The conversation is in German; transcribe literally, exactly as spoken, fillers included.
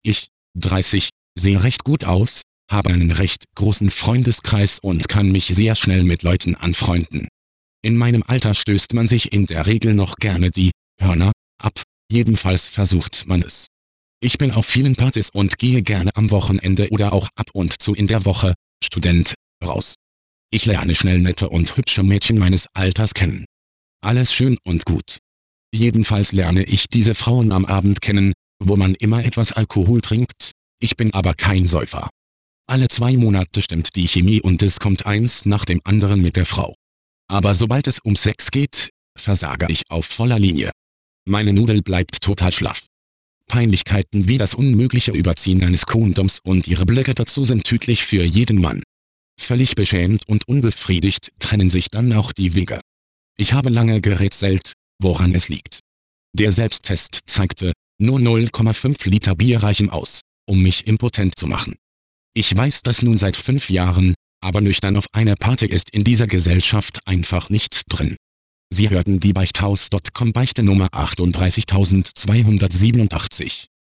Ich, dreißig, sehe recht gut aus, habe einen recht großen Freundeskreis und kann mich sehr schnell mit Leuten anfreunden. In meinem Alter stößt man sich in der Regel noch gerne die Hörner ab, jedenfalls versucht man es. Ich bin auf vielen Partys und gehe gerne am Wochenende oder auch ab und zu in der Woche, Student, raus. Ich lerne schnell nette und hübsche Mädchen meines Alters kennen. Alles schön und gut. Jedenfalls lerne ich diese Frauen am Abend kennen, wo man immer etwas Alkohol trinkt, ich bin aber kein Säufer. Alle zwei Monate stimmt die Chemie und es kommt eins nach dem anderen mit der Frau. Aber sobald es um Sex geht, versage ich auf voller Linie. Meine Nudel bleibt total schlaff. Peinlichkeiten wie das unmögliche Überziehen eines Kondoms und ihre Blicke dazu sind tödlich für jeden Mann. Völlig beschämt und unbefriedigt trennen sich dann auch die Wege. Ich habe lange gerätselt, woran es liegt. Der Selbsttest zeigte, nur null Komma fünf Liter Bier reichen aus, um mich impotent zu machen. Ich weiß das nun seit fünf Jahren, aber nüchtern auf einer Party ist in dieser Gesellschaft einfach nichts drin. Sie hörten die Beichthaus Punkt com Beichte Nummer achtunddreißigtausendzweihundertsiebenundachtzig.